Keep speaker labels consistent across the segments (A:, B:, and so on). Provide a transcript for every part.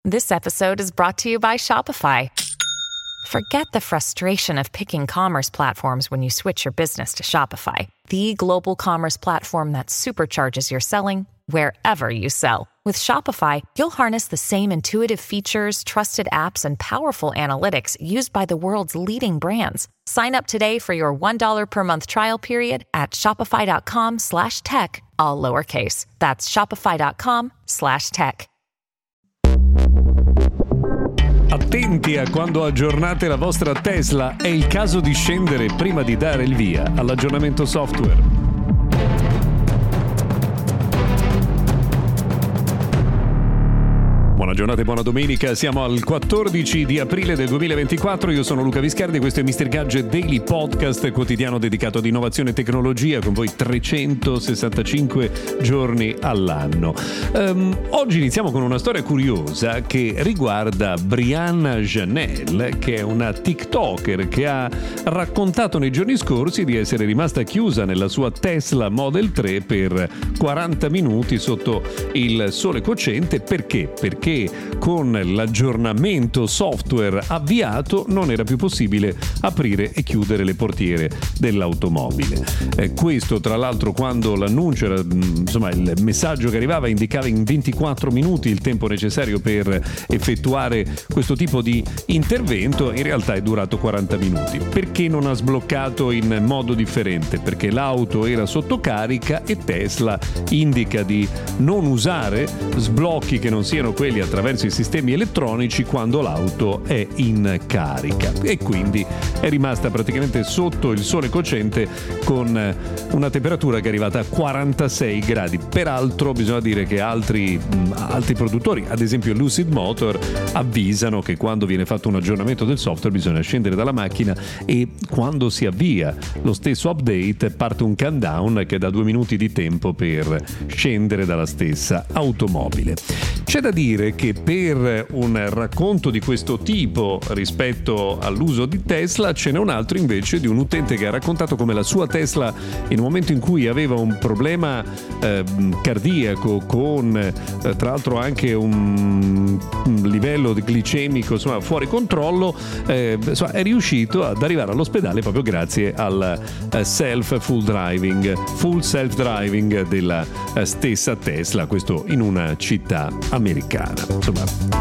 A: This episode is brought to you by Shopify. Forget the frustration of picking commerce platforms when you switch your business to Shopify, the global commerce platform that supercharges your selling wherever you sell. With Shopify, you'll harness the same intuitive features, trusted apps, and powerful analytics used by the world's leading brands. Sign up today for your $1 per month trial period at shopify.com/tech, all lowercase. That's shopify.com/tech.
B: Attenti a quando aggiornate la vostra Tesla, è il caso di scendere prima di dare il via all'aggiornamento software. Buona giornata e buona domenica, siamo al 14 di aprile del 2024, io sono Luca Viscardi e questo è Mr. Gadget Daily Podcast quotidiano dedicato ad innovazione e tecnologia con voi 365 giorni all'anno. Oggi iniziamo con una storia curiosa che riguarda Brianna Janel, che è una TikToker che ha raccontato nei giorni scorsi di essere rimasta chiusa nella sua Tesla Model 3 per 40 minuti sotto il sole cocente. Perché con l'aggiornamento software avviato non era più possibile aprire e chiudere le portiere dell'automobile. Questo tra l'altro quando l'annuncio era, il messaggio che arrivava indicava in 24 minuti il tempo necessario per effettuare questo tipo di intervento, in realtà è durato 40 minuti. Perché non ha sbloccato in modo differente? Perché l'auto era sotto carica e Tesla indica di non usare sblocchi che non siano quelli attraverso i sistemi elettronici quando l'auto è in carica, e quindi è rimasta praticamente sotto il sole cocente con una temperatura che è arrivata a 46 gradi. Peraltro bisogna dire che altri produttori, ad esempio Lucid Motor, avvisano che quando viene fatto un aggiornamento del software bisogna scendere dalla macchina e quando si avvia lo stesso update parte un countdown che dà 2 minuti di tempo per scendere dalla stessa automobile. C'è da dire che per un racconto di questo tipo rispetto all'uso di Tesla ce n'è un altro invece di un utente che ha raccontato come la sua Tesla, in un momento in cui aveva un problema cardiaco con tra l'altro anche un livello glicemico fuori controllo, è riuscito ad arrivare all'ospedale proprio grazie al full self driving della stessa Tesla, questo in una città americana. Insomma,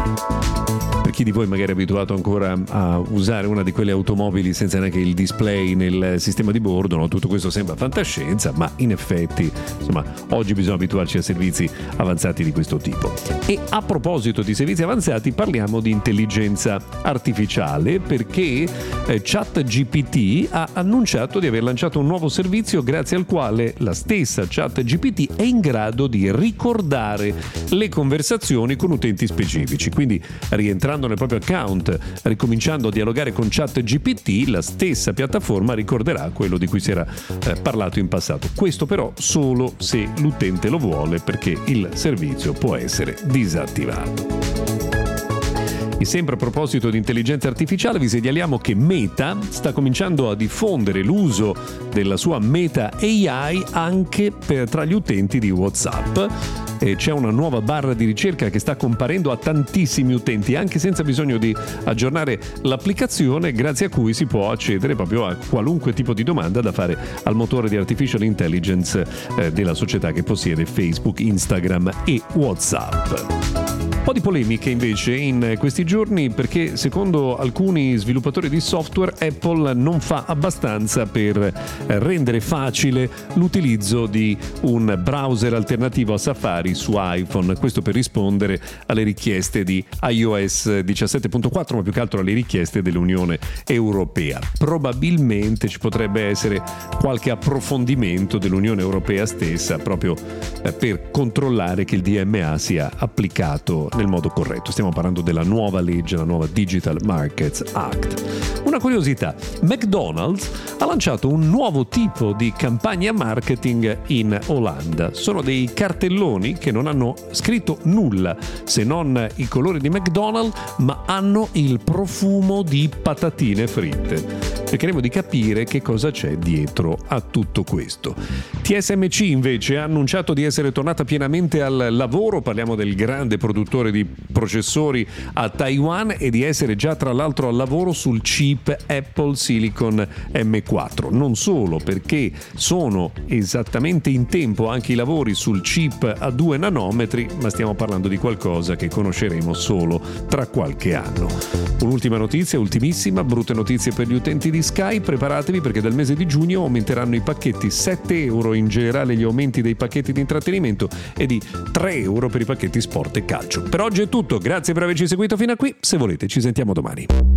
B: per chi di voi magari è abituato ancora a usare una di quelle automobili senza neanche il display nel sistema di bordo, no? Tutto questo sembra fantascienza, ma in effetti oggi bisogna abituarci a servizi avanzati di questo tipo. E a proposito di servizi avanzati parliamo di intelligenza artificiale, perché ChatGPT ha annunciato di aver lanciato un nuovo servizio grazie al quale la stessa ChatGPT è in grado di ricordare le conversazioni con utenti specifici. Quindi rientrando nel proprio account, ricominciando a dialogare con ChatGPT, la stessa piattaforma ricorderà quello di cui si era parlato in passato. Questo però solo se l'utente lo vuole, perché il servizio può essere disattivato. E sempre a proposito di intelligenza artificiale vi segnaliamo che Meta sta cominciando a diffondere l'uso della sua Meta AI anche tra gli utenti di WhatsApp. E c'è una nuova barra di ricerca che sta comparendo a tantissimi utenti anche senza bisogno di aggiornare l'applicazione, grazie a cui si può accedere proprio a qualunque tipo di domanda da fare al motore di artificial intelligence della società che possiede Facebook, Instagram e WhatsApp. Un po' di polemiche invece in questi giorni, perché secondo alcuni sviluppatori di software Apple non fa abbastanza per rendere facile l'utilizzo di un browser alternativo a Safari su iPhone, questo per rispondere alle richieste di iOS 17.4, ma più che altro alle richieste dell'Unione Europea. Probabilmente ci potrebbe essere qualche approfondimento dell'Unione Europea stessa proprio per controllare che il DMA sia applicato nel modo corretto. Stiamo parlando della nuova legge, la nuova Digital Markets Act. Una curiosità: McDonald's ha lanciato un nuovo tipo di campagna marketing in Olanda. Sono dei cartelloni che non hanno scritto nulla se non i colori di McDonald's, ma hanno il profumo di patatine fritte. cercheremo di capire che cosa c'è dietro a tutto questo. TSMC invece ha annunciato di essere tornata pienamente al lavoro, parliamo del grande produttore di processori a Taiwan, e di essere già tra l'altro al lavoro sul chip Apple Silicon M4. Non solo, perché sono esattamente in tempo anche i lavori sul chip a 2 nanometri, ma stiamo parlando di qualcosa che conosceremo solo tra qualche anno. Un'ultima notizia, ultimissima, brutte notizie per gli utenti di Sky, preparatevi perché dal mese di giugno aumenteranno i pacchetti, 7 euro in generale gli aumenti dei pacchetti di intrattenimento e di 3 euro per i pacchetti sport e calcio. Per oggi è tutto, grazie per averci seguito fino a qui, se volete ci sentiamo domani.